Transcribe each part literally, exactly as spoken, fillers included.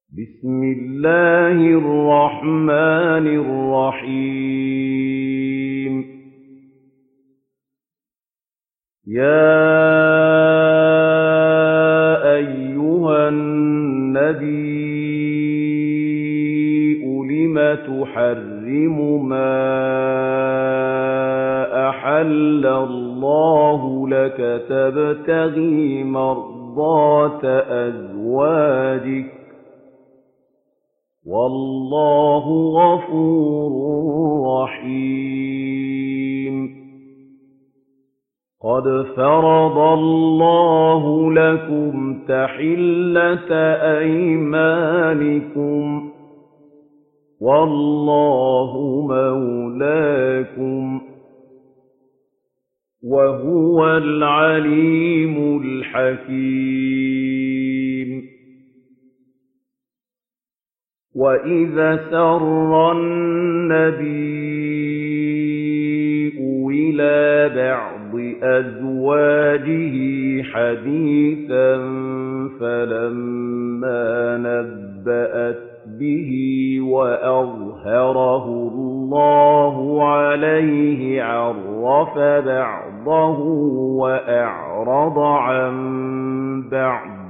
بسم الله الرحمن الرحيم يا أيها النبي لم تحرم ما أحل الله لك تبتغي مرضات أزواجك والله غفور رحيم قد فرض الله لكم تحلة أيمانكم والله مولاكم وهو العليم الحكيم وَإِذَا سَرَّ النَّبِيُّ إِلَىٰ بَعْضِ أَزْوَاجِهِ حَدِيثًا فَلَمَّا نَبَّأَتْ بِهِ وَأَظْهَرَهُ اللَّهُ عَلَيْهِ عَرَّفَ بَعْضَهُ وَأَعْرَضَ عَن بَعْضٍ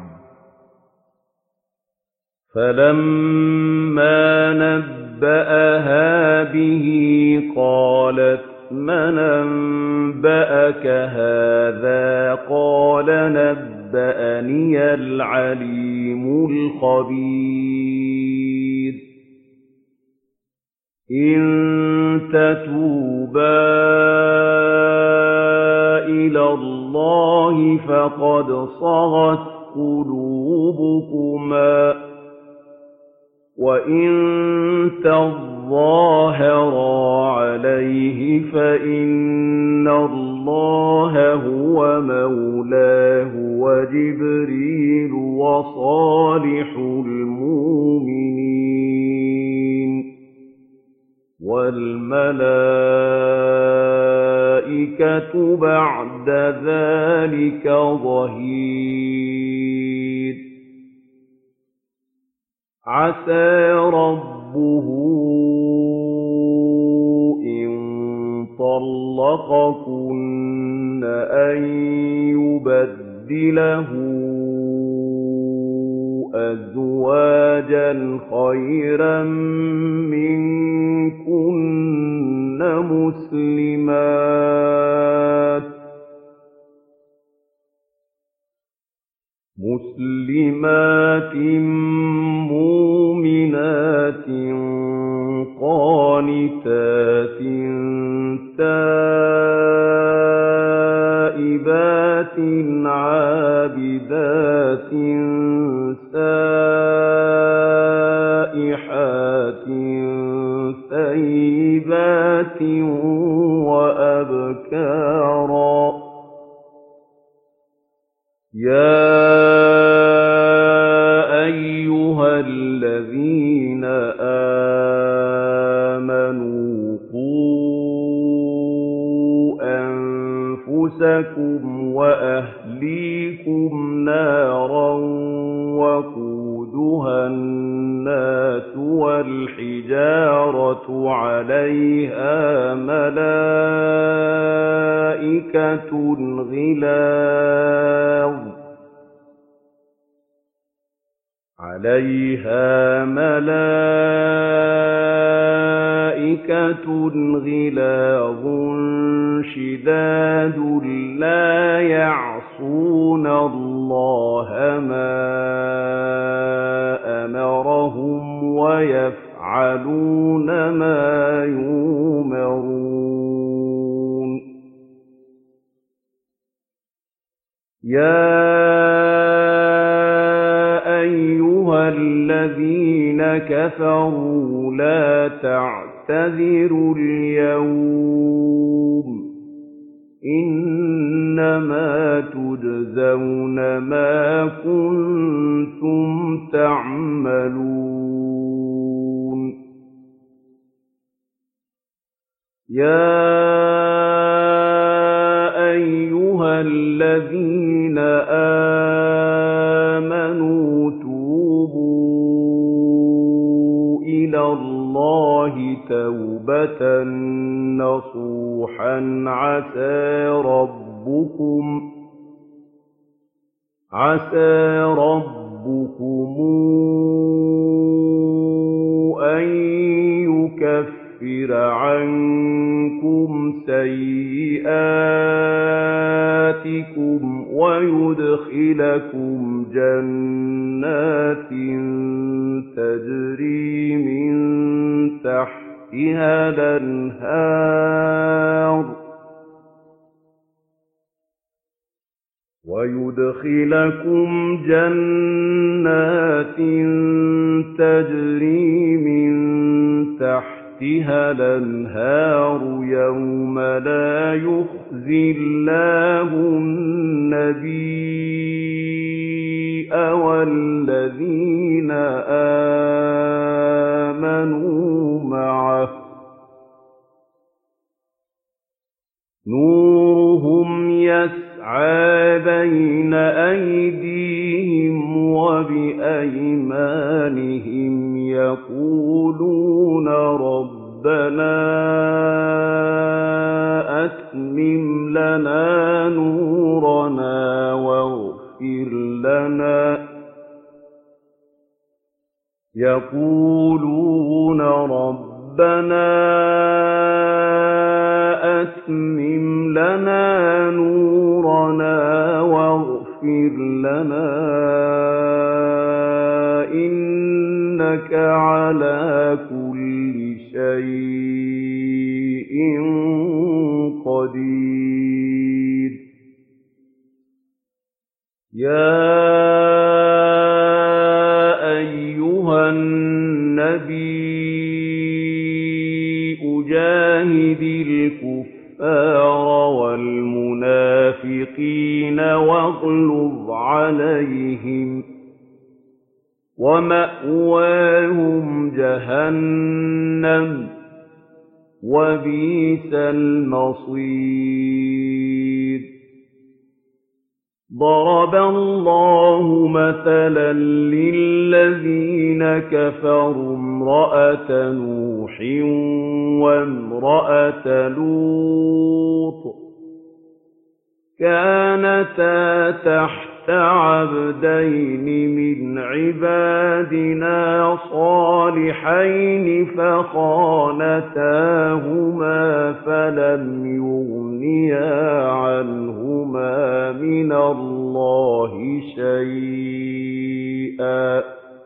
فَلَمَّا نَبَّأَهَا بِهِ قَالَتْ مَنْ أَنبَأَكَ هَٰذَا ۖ قَالَ نَبَّأَنِيَ الْعَلِيمُ الْخَبِيرُ إِن تَتُوبَا إِلَى اللَّهِ فَقَدْ صَغَتْ قُلُوبُكُمَا وَإِن تَظَاهَرَا عَلَيْهِ فَإِنَّ اللَّهَ هُوَ مَوْلَاهُ وَجِبْرِيلُ وَصَالِحُ الْمُؤْمِنِينَ وَالْمَلَائِكَةُ بَعْدَ ذَٰلِكَ ظَهِيرٌ عَسَىٰ رَبُّهُ إِن طَلَّقَكُنَّ أَن يُبَدِّلَهُ أَزْوَاجًا خَيْرًا مِّنكُنَّ مُسْلِمَاتٍ مسلمات مؤمنات قانتات تائبات عابدات سائحات ثيبات وأبكارا يا أيها الذين آمنوا قوا أنفسكم وأهليكم نارا وقودها الناس والحجارة عليها ملائكة غلاظ عليها ملائكة غلاظ شداد لا يعصون الله ما أمرهم ويفعلون ما يؤمرون يا أيها الذين كفروا لا تعتذروا اليوم إنما تجزون ما كنتم تعملون يا أيها الذين آمنوا توبوا إِلَى اللَّهِ تَوْبَةً نَّصُوحًا عَسَىٰ رَبُّكُمْ عَسَىٰ رَبُّكُمْ أَن يُكَفِّرَ عَنكُمْ سَيِّئَاتِكُمْ وَيُدْخِلَكُمْ جَنَّاتٍ تَجْرِي مِن تَحْتِهَا الْأَنْهَارُ وَيُدْخِلَكُمْ جَنَّاتٍ تَجْرِي مِن تَحْتِهَا الْأَنْهَارُ يَوْمَ لَا يُخْزِي اللَّهُ النَّبِيَّ وَالَّذِينَ آمَنُوا مَعَهُ نُورُهُمْ يَسْعَىٰ بَيْنَ أَيْدِيهِمْ وَبِأَيْمَانِهِمْ يَقُولُونَ رَبَّنَا أَتْمِمْ لَنَا نُورَنَا وَاغْفِرْ لَنَا يَقُولُونَ رَبَّنَا أَتْمِمْ لَنَا نُورَنَا وَاغْفِرْ لَنَا إِنَّكَ عَلَىٰ كُلِّ شَيْءٍ قَدِيرٌ يَا أَيُّهَا النَّبِيُّ جَاهِدِ الْكُفَّارَ وَالْمُنَافِقِينَ وَاغْلُظْ عَلَيْهِمْ وَمَأْوَاهُمْ جَهَنَّمُ وَبِئْسَ الْمَصِيرُ ضَرَبَ اللَّهُ مَثَلًا لِّلَّذِينَ كَفَرُوا امْرَأَتَ نُوحٍ وَامْرَأَتَ لُوطٍ كَانَتَا تَحْتَ عَبْدَيْنِ مِنْ عِبَادِنَا صَالِحَيْنِ فَخَانَتَاهُمَا فَلَمْ يُغْنِيَا عَنْهُمَا مِنَ اللَّهِ شَيْئًا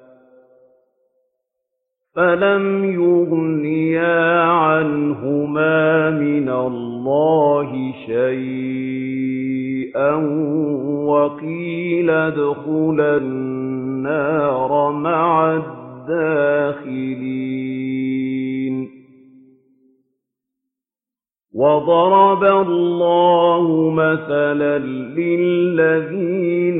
فَلَمْ يُغْنِيَا عَنْهُمَا مِنَ اللَّهِ شَيْئًا وَقِيلَ ادْخُلَا النَّارَ مَعَ الدَّاخِلِينَ وَضَرَبَ اللَّهُ مَثَلًا لِّلَّذِينَ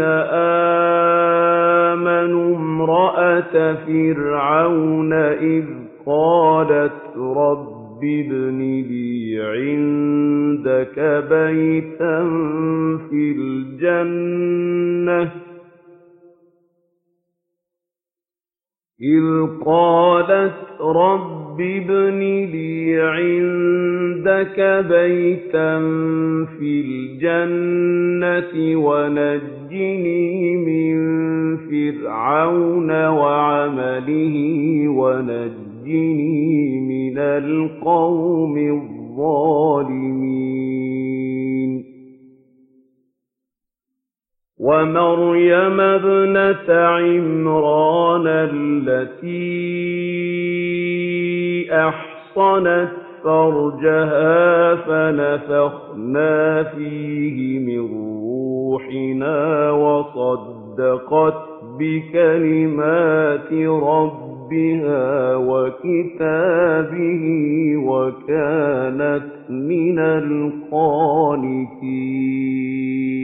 آمَنُوا امْرَأَتَ فِرْعَوْنَ إِذْ قَالَتْ رَبِّ ابْنِ لِي عِندَكَ بَيْتًا فِي الْجَنَّةِ إِذْ قَالَتْ رَبِّ ابْنِ لِي عِندَكَ بَيْتًا فِي الْجَنَّةِ وَنَجِّنِي مِن فِرْعَوْنَ وَعَمَلِهِ وَنَجِّنِي مِنَ الْقَوْمِ الظَّالِمِينَ وَمَرْيَمَ ابْنَتَ عِمْرَانَ الَّتِي أَحْصَنَتْ فَرْجَهَا فَنَفَخْنَا فِيهِ مِن رُّوحِنَا وَصَدَّقَتْ بِكَلِمَاتِ رَبِّهَا وَكِتَابِهِ وَكَانَتْ مِنَ الْقَانِتِينَ